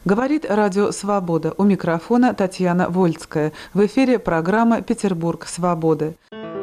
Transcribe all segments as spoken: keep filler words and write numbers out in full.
Говорит Радио Свобода. У микрофона Татьяна Вольцкая. В эфире программа «Петербург свободы».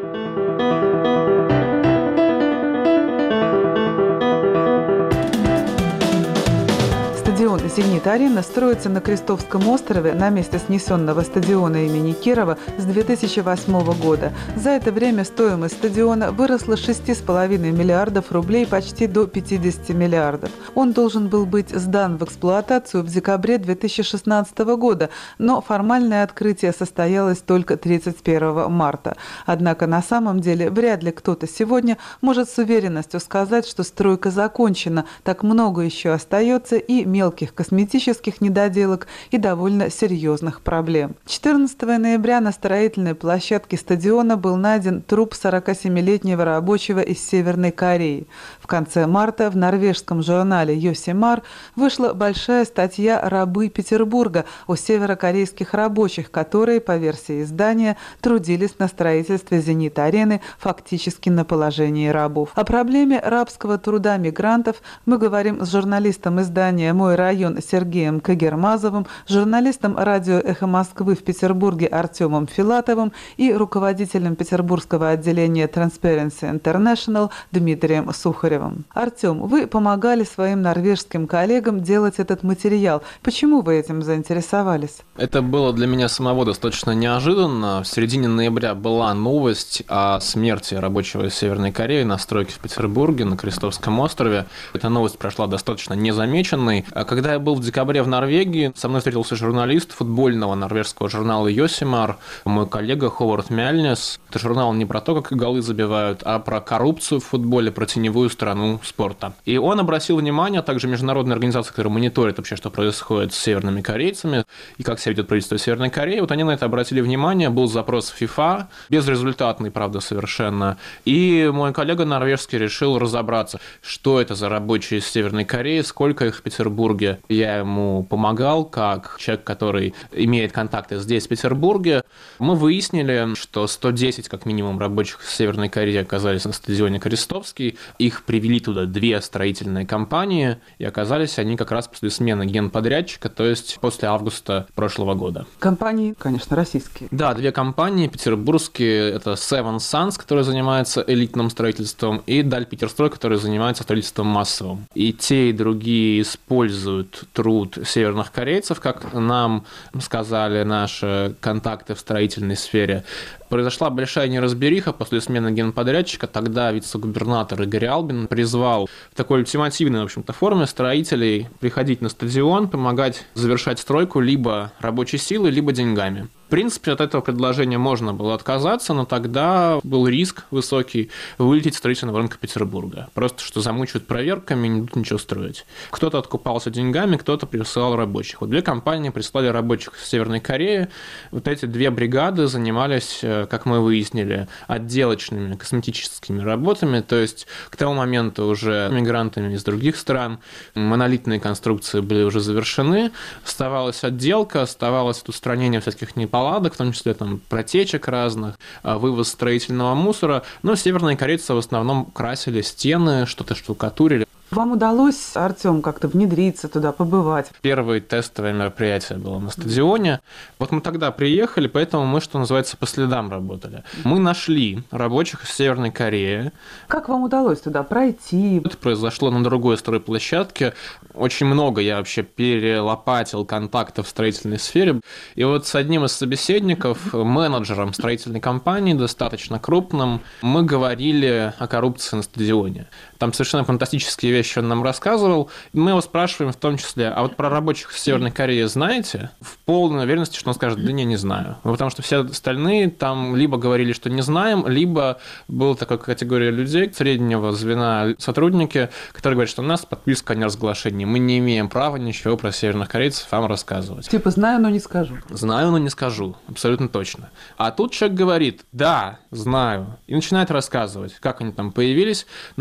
Стадион «Зенит-Арена» строится на Крестовском острове на месте снесенного стадиона имени Кирова с две тысячи восьмого года. За это время стоимость стадиона выросла с шести с половиной миллиардов рублей почти до пятидесяти миллиардов. Он должен был быть сдан в эксплуатацию в декабре две тысячи шестнадцатого года, но формальное открытие состоялось только тридцать первого марта. Однако на самом деле вряд ли кто-то сегодня может с уверенностью сказать, что стройка закончена. Так много еще остается и мелких косметических недоделок и довольно серьезных проблем. четырнадцатого ноября на строительной площадке стадиона был найден труп сорокасемилетнего рабочего из Северной Кореи. В конце марта в норвежском журнале «Йосемар» вышла большая статья «Рабы Петербурга» о северокорейских рабочих, которые, по версии издания, трудились на строительстве «Зенит-Арены» фактически на положении рабов. О проблеме рабского труда мигрантов мы говорим с журналистом издания «Мой район» Сергеем Кагермазовым, журналистом радио «Эхо Москвы» в Петербурге Артемом Филатовым и руководителем петербургского отделения Transparency International Дмитрием Сухаревым. Артем, вы помогали своим норвежским коллегам делать этот материал. Почему вы этим заинтересовались? Это было для меня самого достаточно неожиданно. В середине ноября была новость о смерти рабочего из Северной Кореи на стройке в Петербурге на Крестовском острове. Эта новость прошла достаточно незамеченной. А когда я был в декабре в Норвегии, со мной встретился журналист футбольного норвежского журнала «Йосемар», мой коллега Ховард Мяльнес. Это журнал не про то, как голы забивают, а про коррупцию в футболе, про теневую сторону спорта. И он обратил внимание, а также международная организация, которая мониторит вообще, что происходит с северными корейцами и как себя ведет правительство Северной Кореи. Вот они на это обратили внимание, был запрос в FIFA, безрезультатный, правда, совершенно. И мой коллега норвежский решил разобраться, что это за рабочие из Северной Кореи, сколько их в Петербурге. Я ему помогал, как человек, который имеет контакты здесь, в Петербурге. Мы выяснили, что сто десять, как минимум, рабочих из Северной Кореи оказались на стадионе Крестовский. Их привели туда две строительные компании, и оказались они как раз после смены генподрядчика, то есть после августа прошлого года. Компании, конечно, российские. Да, две компании петербургские. Это Seven Sons, который занимается элитным строительством, и Дальпетерстрой, который занимается строительством массовым. И те, и другие используют труд северных корейцев, как нам сказали наши контакты в строительной сфере. Произошла большая неразбериха после смены генподрядчика. Тогда вице-губернатор Игорь Албин призвал в такой ультимативной, в общем-то, форме строителей приходить на стадион, помогать завершать стройку либо рабочей силой, либо деньгами. В принципе, от этого предложения можно было отказаться, но тогда был риск высокий вылететь с строительного рынка Петербурга. Просто что замучают проверками, не будут ничего строить. Кто-то откупался деньгами, кто-то присылал рабочих. Вот две компании прислали рабочих из Северной Кореи. Вот эти две бригады занимались, как мы выяснили, отделочными косметическими работами. То есть к тому моменту уже мигрантами из других стран монолитные конструкции были уже завершены. Оставалась отделка, оставалось устранение всяких неполадок, в том числе там протечек разных, вывоз строительного мусора. Но северные корейцы в основном красили стены, что-то штукатурили. Вам удалось, Артем, как-то внедриться туда, побывать? Первое тестовое мероприятие было на стадионе. Вот мы тогда приехали, поэтому мы, что называется, по следам работали. Мы нашли рабочих из Северной Кореи. Как вам удалось туда пройти? Это произошло на другой стройплощадке. Очень много я вообще перелопатил контактов в строительной сфере. И вот с одним из собеседников, менеджером строительной компании, достаточно крупным, мы говорили о коррупции на стадионе. Там совершенно фантастические вещи он нам рассказывал. Мы его спрашиваем в том числе, а вот про рабочих в Северной Корее знаете? В полной уверенности, что он скажет, да не, не знаю. Потому что все остальные там либо говорили, что не знаем, либо была такая категория людей, среднего звена сотрудники, которые говорят, что у нас подписка о неразглашении. Мы не имеем права ничего про северных корейцев вам рассказывать. Типа знаю, но не скажу. Знаю, но не скажу. Абсолютно точно. А тут человек говорит, да, знаю. И начинает рассказывать, как они там появились, на каких условиях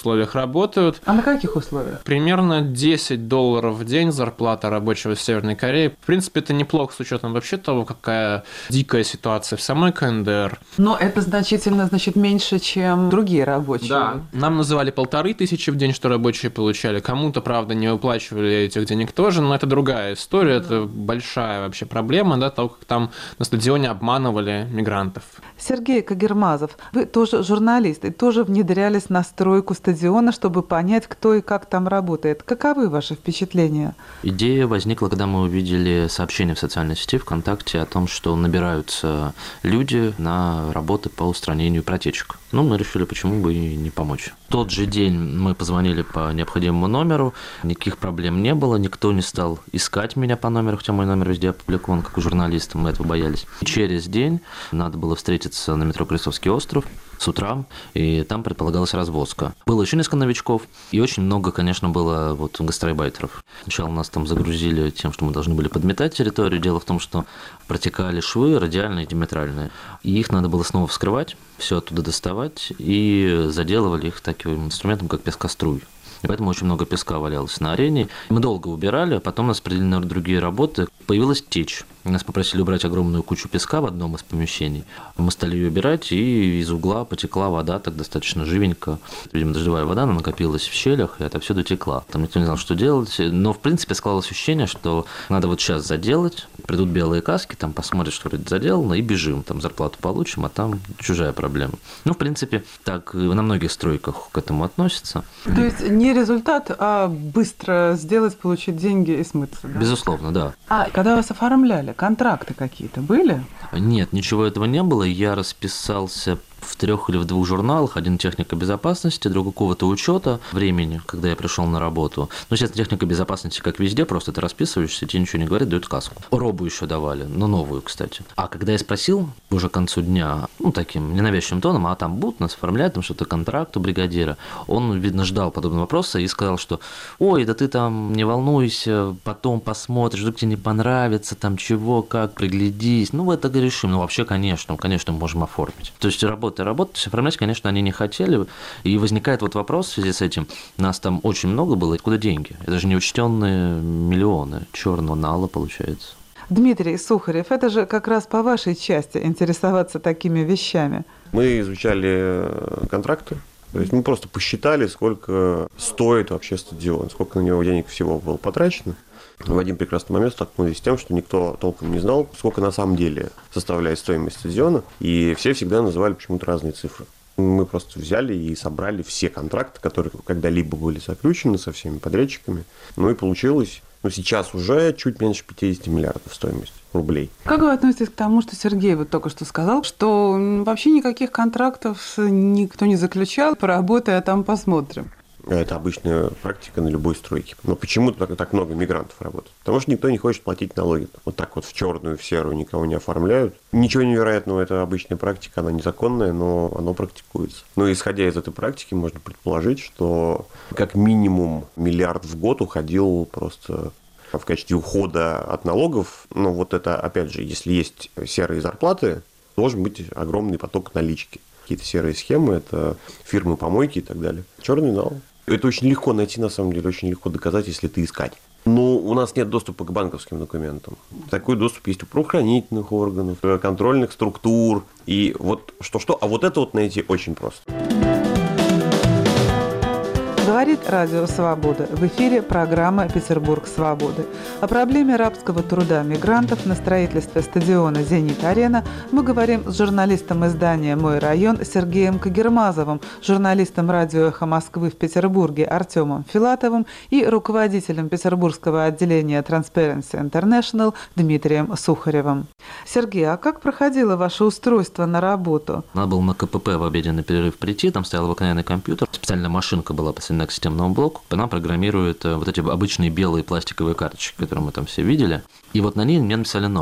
условиях работают. А на каких условиях? Примерно десять долларов в день зарплата рабочего в Северной Корее. В принципе, это неплохо с учетом вообще того, какая дикая ситуация в самой КНДР. Но это значительно, значит, меньше, чем другие рабочие. Да. Нам называли полторы тысячи в день, что рабочие получали. Кому-то, правда, не выплачивали этих денег тоже, но это другая история. Да. Это большая вообще проблема, да, того, как там на стадионе обманывали мигрантов. Сергей Кагермазов, вы тоже журналист и тоже внедрялись на стройку стадиона, чтобы понять, кто и как там работает. Каковы ваши впечатления? Идея возникла, когда мы увидели сообщение в социальной сети ВКонтакте о том, что набираются люди на работы по устранению протечек. Ну, мы решили, почему бы и не помочь. В тот же день мы позвонили по необходимому номеру, никаких проблем не было, никто не стал искать меня по номеру, хотя мой номер везде опубликован, как у журналиста, мы этого боялись. И через день надо было встретиться на метро Крестовский остров с утра, и там предполагалась развозка. Было еще несколько новичков, и очень много, конечно, было вот гастарбайтеров. Сначала нас там загрузили тем, что мы должны были подметать территорию. Дело в том, что протекали швы радиальные и диаметральные, и их надо было снова вскрывать, все оттуда доставать, и заделывали их таким инструментом, как пескоструй. И поэтому очень много песка валялось на арене. Мы долго убирали, а потом нас определили на другие работы. Появилась течь. Нас попросили убрать огромную кучу песка в одном из помещений. Мы стали ее убирать, и из угла потекла вода так достаточно живенько. Видимо, дождевая вода, она накопилась в щелях, и отовсюду текла. Там никто не знал, что делать. Но, в принципе, складывалось ощущение, что надо вот сейчас заделать. Придут белые каски, там посмотрят, что вроде заделано, и бежим. Там зарплату получим, а там чужая проблема. Ну, в принципе, так на многих стройках к этому относятся. То есть не результат, а быстро сделать, получить деньги и смыться, да? Безусловно, да. А когда вас оформляли, контракты какие-то были? Нет, ничего этого не было. Я расписался в трех или в двух журналах. Один техника безопасности, другой какого-то учета времени, когда я пришел на работу. Ну, сейчас техника безопасности, как везде, просто ты расписываешься, тебе ничего не говорят, дают каску. Робу еще давали, но новую, кстати. А когда я спросил уже к концу дня, ну, таким ненавязчивым тоном, а там будут нас оформлять, там что-то контракт у бригадира, он, видно, ждал подобного вопроса и сказал, что ой, да ты там не волнуйся, потом посмотришь, вдруг тебе не понравится, там чего, как, приглядись. Ну, это решим. Ну, вообще, конечно, конечно, мы можем оформить. То есть работа работать, оформлять, конечно, они не хотели. И возникает вот вопрос в связи с этим. Нас там очень много было. Откуда деньги? Это же неучтенные миллионы. Черного нала получается. Дмитрий Сухарев, это же как раз по вашей части интересоваться такими вещами. Мы изучали контракты. То есть мы просто посчитали, сколько стоит вообще стадион, сколько на него денег всего было потрачено. В один прекрасный момент столкнулись с тем, что никто толком не знал, сколько на самом деле составляет стоимость стадиона, и все всегда называли почему-то разные цифры. Мы просто взяли и собрали все контракты, которые когда-либо были заключены со всеми подрядчиками. Ну и получилось, ну сейчас уже чуть меньше пятьдесят миллиардов стоимость рублей. Как вы относитесь к тому, что Сергей вот только что сказал, что вообще никаких контрактов никто не заключал, поработай, а там посмотрим? Это обычная практика на любой стройке. Но почему так, так много мигрантов работает? Потому что никто не хочет платить налоги. Вот так вот в черную, в серую никого не оформляют. Ничего невероятного, это обычная практика, она незаконная, но она практикуется. Но исходя из этой практики, можно предположить, что как минимум миллиард в год уходил просто в качестве ухода от налогов. Но вот это, опять же, если есть серые зарплаты, должен быть огромный поток налички. Какие-то серые схемы, это фирмы-помойки и так далее. Черный нал. Это очень легко найти, на самом деле, очень легко доказать, если ты искать. Но у нас нет доступа к банковским документам. Такой доступ есть у правоохранительных органов, контрольных структур. И вот что-что, а вот это вот найти очень просто. Говорит Радио Свобода. В эфире программа «Петербург свободы». О проблеме рабского труда мигрантов на строительстве стадиона «Зенит-Арена» мы говорим с журналистом издания «Мой район» Сергеем Кагермазовым, журналистом радио «Эхо Москвы» в Петербурге Артемом Филатовым и руководителем петербургского отделения Transparency International Дмитрием Сухаревым. Сергей, а как проходило ваше устройство на работу? Надо было на КПП в обеденный перерыв прийти, там стоял обыкновенный компьютер, специальная машинка была посредством к системному блоку, она программирует вот эти обычные белые пластиковые карточки, которые мы там все видели, и вот на ней мне написали номер.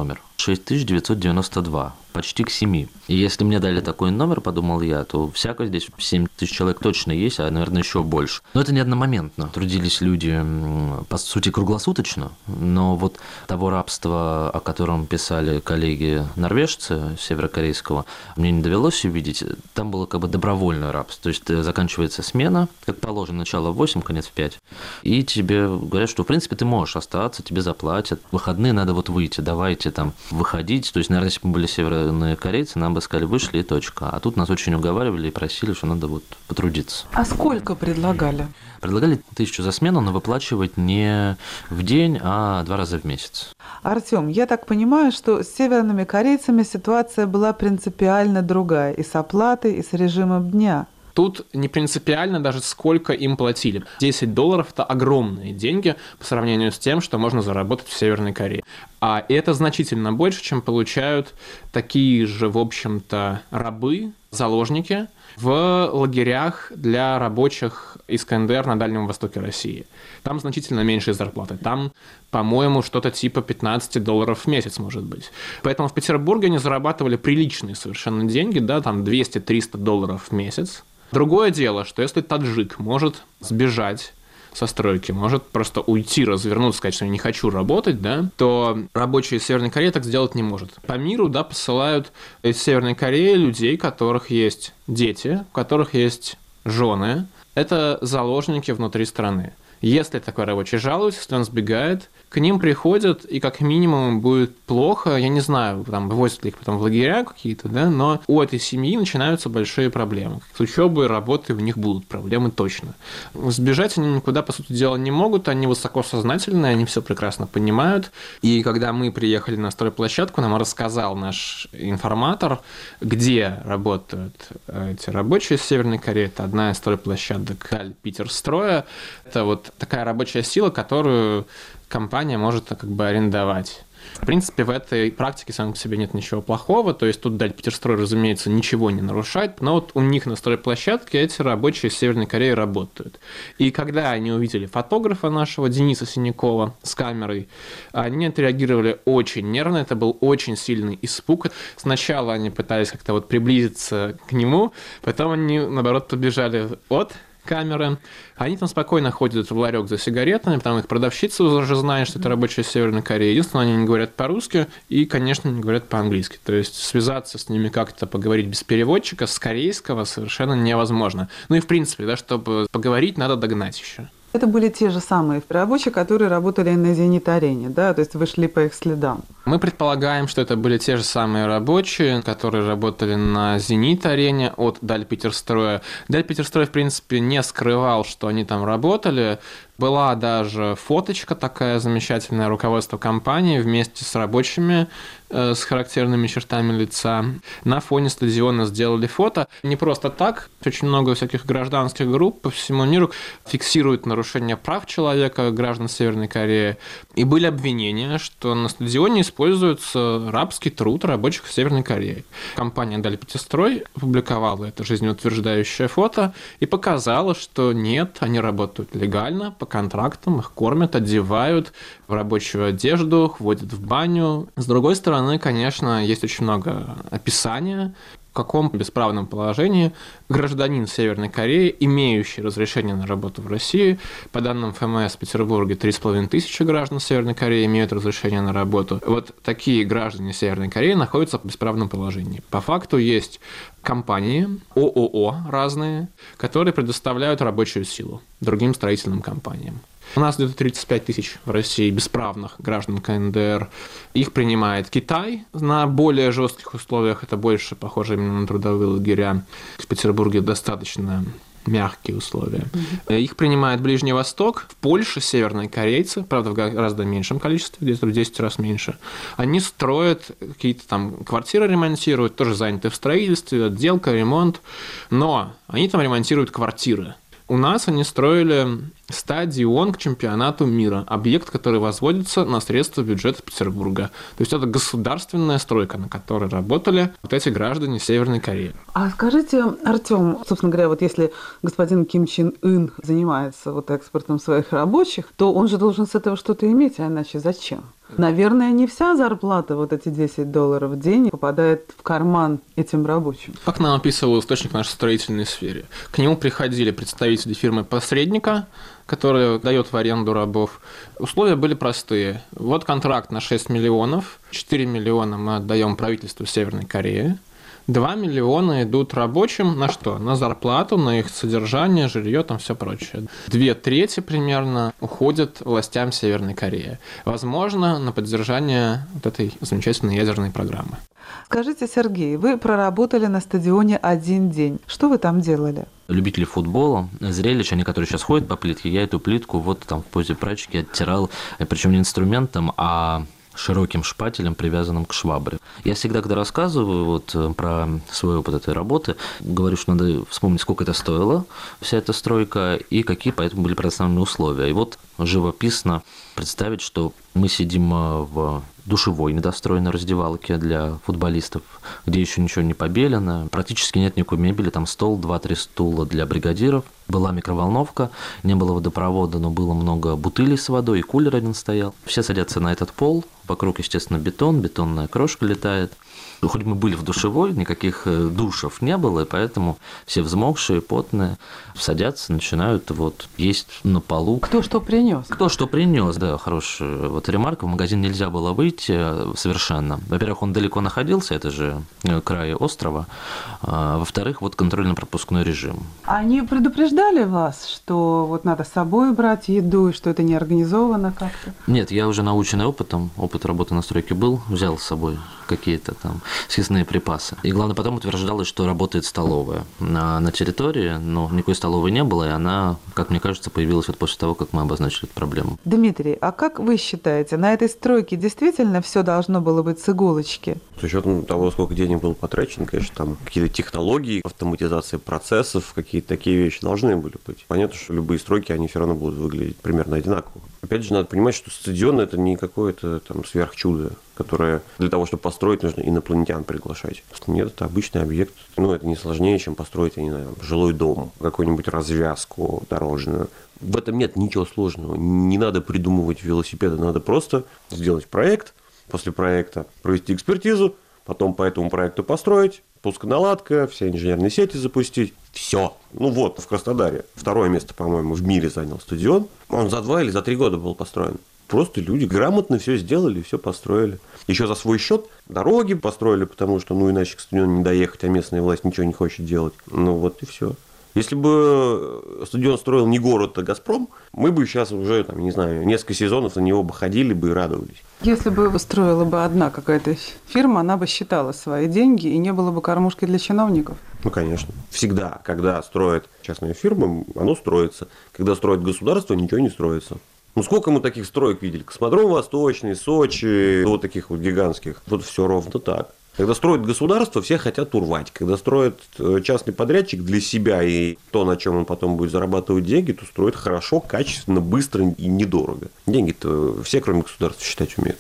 шесть тысяч девятьсот девяносто два, почти к семи. И если мне дали такой номер, подумал я, то всяко здесь семь тысяч человек точно есть, а, наверное, еще больше. Но это не одномоментно. Трудились люди, по сути, круглосуточно, но вот того рабства, о котором писали коллеги-норвежцы северокорейского, мне не довелось увидеть. Там было как бы добровольное рабство. То есть заканчивается смена, как положено, начало в восемь, конец в пять, и тебе говорят, что, в принципе, ты можешь остаться, тебе заплатят. В выходные надо вот выйти, давайте там выходить. То есть, наверное, если бы мы были северные корейцы, нам бы сказали, вышли и точка. А тут нас очень уговаривали и просили, что надо вот потрудиться. А сколько предлагали? Предлагали тысячу за смену, но выплачивать не в день, а два раза в месяц. Артём, я так понимаю, что с северными корейцами ситуация была принципиально другая и с оплатой, и с режимом дня. Тут не принципиально даже сколько им платили. десять долларов – это огромные деньги по сравнению с тем, что можно заработать в Северной Корее. А это значительно больше, чем получают такие же, в общем-то, рабы, заложники в лагерях для рабочих из КНДР на Дальнем Востоке России. Там значительно меньшие зарплаты. Там, по-моему, что-то типа пятнадцать долларов в месяц, может быть. Поэтому в Петербурге они зарабатывали приличные совершенно деньги, да, там двести-триста долларов в месяц. Другое дело, что если таджик может сбежать со стройки, может просто уйти, развернуться, сказать, что я не хочу работать, да, то рабочие из Северной Кореи так сделать не может. По миру, да, посылают из Северной Кореи людей, у которых есть дети, у которых есть жены. Это заложники внутри страны. Если такой рабочий жалуется, если он сбегает, к ним приходят, и как минимум будет плохо, я не знаю, там, вывозят ли их потом в лагеря какие-то, да, но у этой семьи начинаются большие проблемы. С учебой, работой у них будут проблемы точно. Сбежать они никуда, по сути дела, не могут, они высокосознательные, они все прекрасно понимают. И когда мы приехали на стройплощадку, нам рассказал наш информатор, где работают эти рабочие из Северной Кореи. Это одна из стройплощадок Питерстроя. Это вот такая рабочая сила, которую компания может как бы арендовать. В принципе, в этой практике самой по себе нет ничего плохого, то есть тут Дальпетерстрой, разумеется, ничего не нарушает, но вот у них на стройплощадке эти рабочие из Северной Кореи работают. И когда они увидели фотографа нашего, Дениса Синякова, с камерой, они отреагировали очень нервно, это был очень сильный испуг. Сначала они пытались как-то вот приблизиться к нему, потом они, наоборот, побежали от камеры. Они там спокойно ходят в ларек за сигаретами, потому их продавщица уже знает, что это рабочие из Северной Кореи. Единственное, они не говорят по-русски и, конечно, не говорят по-английски. То есть связаться с ними как-то, поговорить без переводчика с корейского совершенно невозможно. Ну и в принципе, да, чтобы поговорить, надо догнать еще. Это были те же самые рабочие, которые работали на «Зенит-арене», да? То есть вы шли по их следам. Мы предполагаем, что это были те же самые рабочие, которые работали на «Зенит-арене» от Дальпетерстроя. Дальпетерстрой, в принципе, не скрывал, что они там работали. Была даже фоточка такая замечательная, руководство компании вместе с рабочими э, с характерными чертами лица. На фоне стадиона сделали фото. Не просто так, очень много всяких гражданских групп по всему миру фиксируют нарушение прав человека, граждан Северной Кореи. И были обвинения, что на стадионе используется рабский труд рабочих Северной Кореи. Компания Дальпетерстрой опубликовала это жизнеутверждающее фото и показала, что нет, они работают легально, по контрактам, их кормят, одевают в рабочую одежду, ходят в баню. С другой стороны, конечно, есть очень много описания, в каком бесправном положении гражданин Северной Кореи, имеющий разрешение на работу в России, по данным ФМС в Петербурге три с половиной тысячи граждан Северной Кореи имеют разрешение на работу. Вот такие граждане Северной Кореи находятся в бесправном положении. По факту есть компании, ООО разные, которые предоставляют рабочую силу другим строительным компаниям. У нас где-то тридцать пять тысяч в России бесправных граждан КНДР. Их принимает Китай на более жестких условиях. Это больше похоже именно на трудовые лагеря. В Петербурге достаточно мягкие условия. Mm-hmm. Их принимает Ближний Восток. В Польше северные корейцы, правда, в гораздо меньшем количестве, где-то в десять раз меньше. Они строят какие-то там квартиры, ремонтируют, тоже заняты в строительстве, отделка, ремонт. Но они там ремонтируют квартиры. У нас они строили стадион к чемпионату мира, объект, который возводится на средства бюджета Петербурга. То есть это государственная стройка, на которой работали вот эти граждане Северной Кореи. А скажите, Артём, собственно говоря, вот если господин Ким Чен Ын занимается вот экспортом своих рабочих, то он же должен с этого что-то иметь, а иначе зачем? Наверное, не вся зарплата, вот эти десять долларов в день, попадает в карман этим рабочим. Как нам описывал источник в нашей строительной сфере. К нему приходили представители фирмы-посредника, которая дает в аренду рабов. Условия были простые. Вот контракт на шесть миллионов, четыре миллиона мы отдаем правительству Северной Кореи, два миллиона идут рабочим на что? На зарплату, на их содержание, жилье, там все прочее. Две трети примерно уходят властям Северной Кореи. Возможно, на поддержание вот этой замечательной ядерной программы. Скажите, Сергей, вы проработали на стадионе один день. Что вы там делали? Любители футбола, зрелищ, они, которые сейчас ходят по плитке, я эту плитку вот там в позе прачки оттирал, причем не инструментом, а широким шпателем, привязанным к швабре. Я всегда, когда рассказываю вот про свой опыт этой работы, говорю, что надо вспомнить, сколько это стоило, вся эта стройка, и какие поэтому были предоставлены условия. И вот живописно представить, что мы сидим в душевой недостроенной раздевалке для футболистов, где еще ничего не побелено, практически нет никакой мебели, там стол, два-три стула для бригадиров, была микроволновка, не было водопровода, но было много бутылей с водой, и кулер один стоял. Все садятся на этот пол, вокруг, естественно, бетон, бетонная крошка летает. Хоть мы были в душевой, никаких душев не было, и поэтому все взмокшие, потные, садятся, начинают вот есть на полу. Кто что принес? Кто что принес, да, хорошая вот ремарка. В магазин нельзя было выйти совершенно. Во-первых, он далеко находился, это же край острова. А, во-вторых, вот контрольно-пропускной режим. Они предупреждали вас, что вот надо с собой брать еду, и что это не организовано как-то? Нет, я уже наученный опытом, опыт работы на стройке был, взял с собой какие-то там съестные припасы. И главное, потом утверждалось, что работает столовая на, на территории, но никакой столовой не было, и она, как мне кажется, появилась вот после того, как мы обозначили эту проблему. Дмитрий, а как вы считаете, на этой стройке действительно все должно было быть с иголочки? С учетом того, сколько денег было потрачено, конечно, там какие-то технологии, автоматизация процессов, какие-то такие вещи должны были быть. Понятно, что любые стройки, они все равно будут выглядеть примерно одинаково. Опять же, надо понимать, что стадион – это не какое-то там сверхчудо, которое для того, чтобы построить, нужно инопланетян приглашать. Нет, это обычный объект. Ну, это не сложнее, чем построить, я не знаю, жилой дом, какую-нибудь развязку дорожную. В этом нет ничего сложного. Не надо придумывать велосипеды, надо просто сделать проект, после проекта провести экспертизу, потом по этому проекту построить, пусконаладка, все инженерные сети запустить. Все. Ну вот, в Краснодаре второе место, по-моему, в мире занял стадион. Он за два или за три года был построен. Просто люди грамотно все сделали, все построили. Еще за свой счет дороги построили, потому что, ну, иначе к стадиону не доехать, а местная власть ничего не хочет делать. Ну, вот и все. Если бы стадион строил не город, а «Газпром», мы бы сейчас уже, там, не знаю, несколько сезонов на него бы ходили бы и радовались. Если бы строила бы одна какая-то фирма, она бы считала свои деньги, и не было бы кормушки для чиновников. Ну, конечно. Всегда, когда строит частная фирма, оно строится. Когда строит государство, ничего не строится. Ну, сколько мы таких строек видели? Космодром Восточный, Сочи, вот таких вот гигантских. Вот все ровно так. Когда строит государство, все хотят урвать. Когда строит частный подрядчик для себя и то, на чем он потом будет зарабатывать деньги, то строит хорошо, качественно, быстро и недорого. Деньги-то все, кроме государства, считать умеют.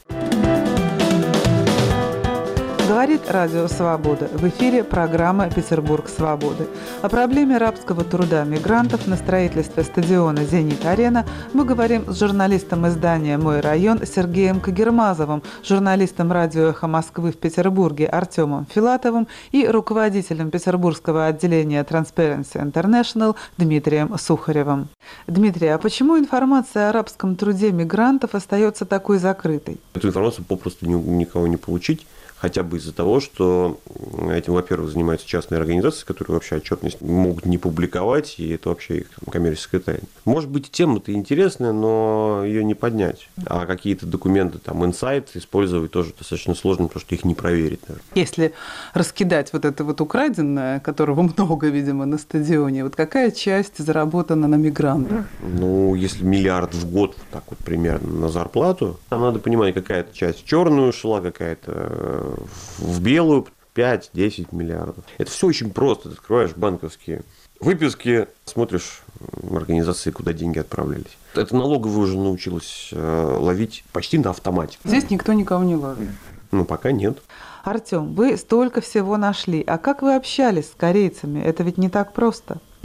Говорит Радио Свобода. В эфире программа «Петербург свободы». О проблеме рабского труда мигрантов на строительстве стадиона «Зенит-Арена» мы говорим с журналистом издания «Мой район» Сергеем Кагермазовым, журналистом радио «Эхо Москвы» в Петербурге Артемом Филатовым и руководителем петербургского отделения Transparency International Дмитрием Сухаревым. Дмитрий, а почему информация о рабском труде мигрантов остается такой закрытой? Эту информацию попросту никого не получить. Хотя бы из-за того, что этим, во-первых, занимаются частные организации, которые вообще отчетность могут не публиковать, и это вообще их коммерческая тайна. Может быть, тема-то интересная, но ее не поднять. А какие-то документы, там, инсайт использовать тоже достаточно сложно, потому что их не проверить, наверное. Если раскидать вот это вот украденное, которого много, видимо, на стадионе, вот какая часть заработана на мигрантах? Ну, если миллиард в год, вот так вот примерно, на зарплату, там надо понимать, какая-то часть в черную шла, какая-то в белую, пять-десять миллиардов. Это все очень просто. Ты открываешь банковские выписки, смотришь организации, куда деньги отправлялись. Это налоговая уже научилась ловить почти на автомате. Здесь никто никого не ловит. Ну, пока нет. Артем, вы столько всего нашли. А как вы общались с корейцами? Это ведь не так просто.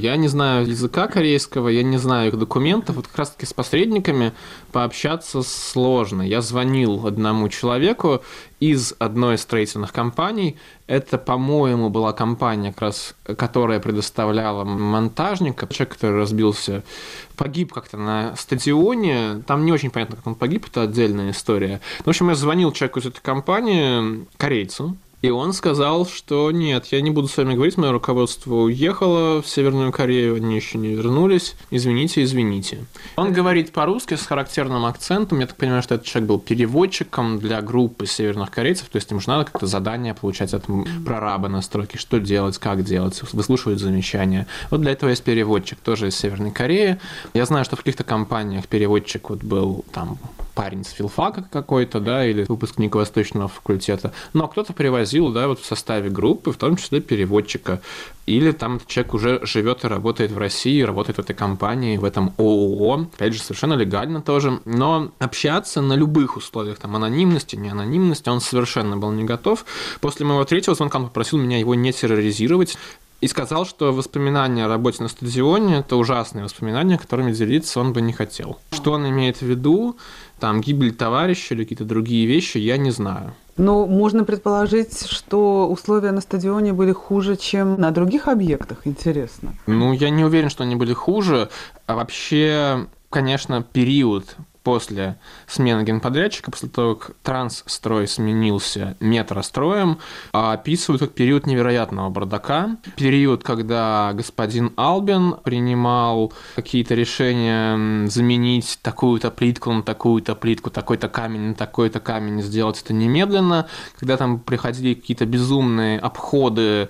Я не знаю языка корейского, я не знаю их документов. Вот как раз-таки с посредниками пообщаться сложно. Я звонил одному человеку из одной из строительных компаний. Это, по-моему, была компания, как раз, которая предоставляла монтажника. Человек, который разбился, погиб как-то на стадионе. Там не очень понятно, как он погиб, это отдельная история. В общем, я звонил человеку из этой компании, корейцу, и он сказал, что нет, я не буду с вами говорить, мое руководство уехало в Северную Корею, они еще не вернулись, извините, извините. Он говорит по-русски с характерным акцентом, я так понимаю, что этот человек был переводчиком для группы северных корейцев, то есть им же надо как-то задание получать от прораба на стройке, что делать, как делать, выслушивать замечания. Вот для этого есть переводчик, тоже из Северной Кореи. Я знаю, что в каких-то компаниях переводчик вот был там парень с филфака какой-то, да, или выпускник Восточного факультета, но кто-то привозил, да, вот в составе группы, в том числе переводчика, или там человек уже живет и работает в России, работает в этой компании, в этом ООО, опять же, совершенно легально тоже, но общаться на любых условиях, там, анонимности, не анонимности, он совершенно был не готов. После моего третьего звонка он попросил меня его не терроризировать, и сказал, что воспоминания о работе на стадионе – это ужасные воспоминания, которыми делиться он бы не хотел. Что он имеет в виду, там, гибель товарища или какие-то другие вещи, я не знаю. Но можно предположить, что условия на стадионе были хуже, чем на других объектах, интересно. Ну, я не уверен, что они были хуже. А вообще, конечно, период после смены генподрядчика, после того, как Трансстрой сменился метростроем, описывают как период невероятного бардака. Период, когда господин Албин принимал какие-то решения заменить такую-то плитку на такую-то плитку, такой-то камень на такой-то камень, сделать это немедленно, когда там приходили какие-то безумные обходы,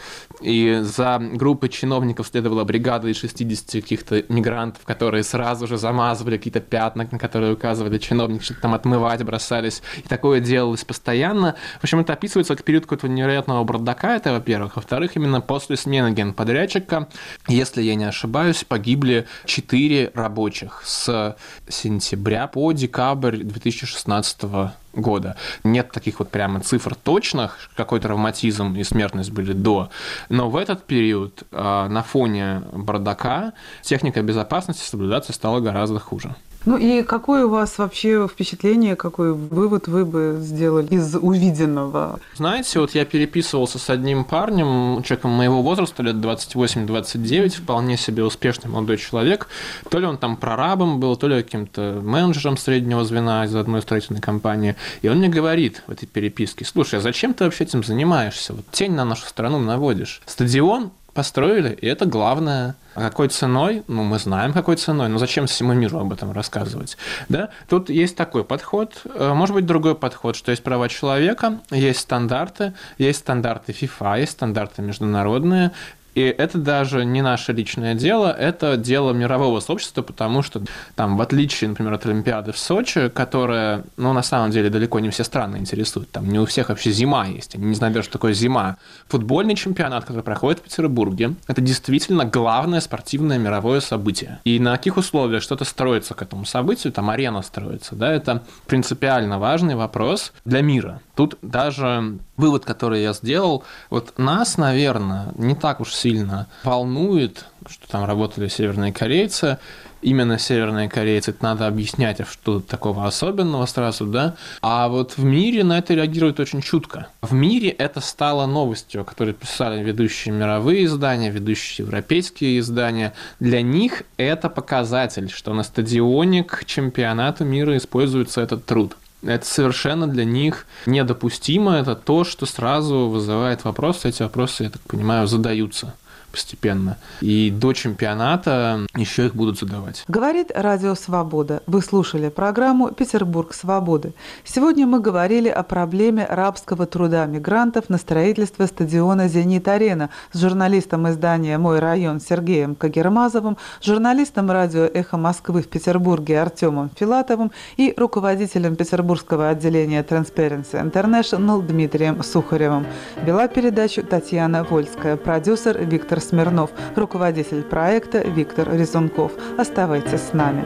и за группой чиновников следовала бригада из шестидесяти каких-то мигрантов, которые сразу же замазывали какие-то пятна, на которые указывали чиновники, что-то там отмывать бросались, и такое делалось постоянно. В общем, это описывается как период какого-то невероятного бардака, это, во-первых. Во-вторых, именно после смены генподрядчика, если я не ошибаюсь, погибли четыре рабочих с сентября по декабрь две тысячи шестнадцатого года. Нет таких вот прямо цифр точных, какой травматизм и смертность были до, но в этот период на фоне бардака техника безопасности соблюдаться стала гораздо хуже. Ну и какое у вас вообще впечатление, какой вывод вы бы сделали из увиденного? Знаете, вот я переписывался с одним парнем, человеком моего возраста, лет двадцать восемь - двадцать девять, вполне себе успешный молодой человек. То ли он там прорабом был, то ли каким-то менеджером среднего звена из одной строительной компании. И он мне говорит в этой переписке: слушай, а зачем ты вообще этим занимаешься? Вот тень на нашу страну наводишь. Стадион построили, и это главное. А какой ценой? Ну, мы знаем, какой ценой, но зачем всему миру об этом рассказывать? Да? Тут есть такой подход, может быть, другой подход, что есть права человека, есть стандарты, есть стандарты ФИФА, есть стандарты международные. И это даже не наше личное дело, это дело мирового сообщества, потому что там, в отличие, например, от Олимпиады в Сочи, которая, ну, на самом деле, далеко не все страны интересует, там не у всех вообще зима есть, они не знают даже, что такое зима. Футбольный чемпионат, который проходит в Петербурге, это действительно главное спортивное мировое событие. И на каких условиях что-то строится к этому событию, там арена строится, да, это принципиально важный вопрос для мира. Тут даже вывод, который я сделал, вот нас, наверное, не так уж сильно волнует, что там работали северные корейцы, именно северные корейцы, это надо объяснять, а что такого особенного сразу, да, а вот в мире на это реагируют очень чутко. В мире это стало новостью, о которой писали ведущие мировые издания, ведущие европейские издания. Для них это показатель, что на стадионе к чемпионату мира используется этот труд. Это совершенно для них недопустимо, это то, что сразу вызывает вопросы, эти вопросы, я так понимаю, задаются постепенно. И до чемпионата еще их будут задавать. Говорит Радио Свобода. Вы слушали программу «Петербург свободы». Сегодня мы говорили о проблеме рабского труда мигрантов на строительство стадиона «Зенит-Арена» с журналистом издания «Мой район» Сергеем Кагермазовым, журналистом радио «Эхо Москвы» в Петербурге Артемом Филатовым и руководителем петербургского отделения Transparency International Дмитрием Сухаревым. Вела передачу Татьяна Вольская, продюсер Виктор Смирнов, руководитель проекта Виктор Резунков. Оставайтесь с нами.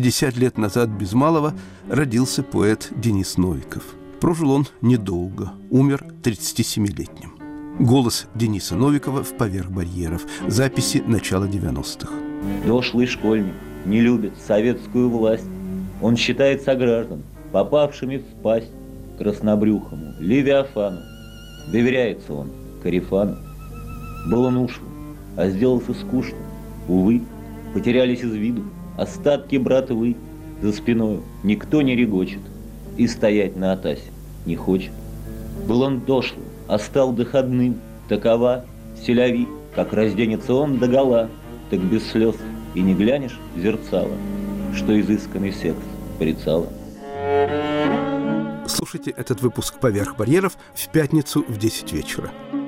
пятьдесят лет назад без малого родился поэт Денис Новиков. Прожил он недолго, умер тридцатисемилетним. Голос Дениса Новикова в «Поверх барьеров». Записи начала девяностых. Дошлый школьник не любит советскую власть. Он считает сограждан, попавшими в пасть краснобрюхому Левиафану. Доверяется он Корефану. Был он ушлым, а сделался скучным. Увы, потерялись из виду остатки братвы. За спиною никто не регочет и стоять на атасе не хочет. Был он дошлым, а стал доходным. Такова селяви, как разденется он догола, так без слез и не глянешь в зерцало, что изысканный секс порицало. Слушайте этот выпуск «Поверх барьеров» в пятницу в десять вечера.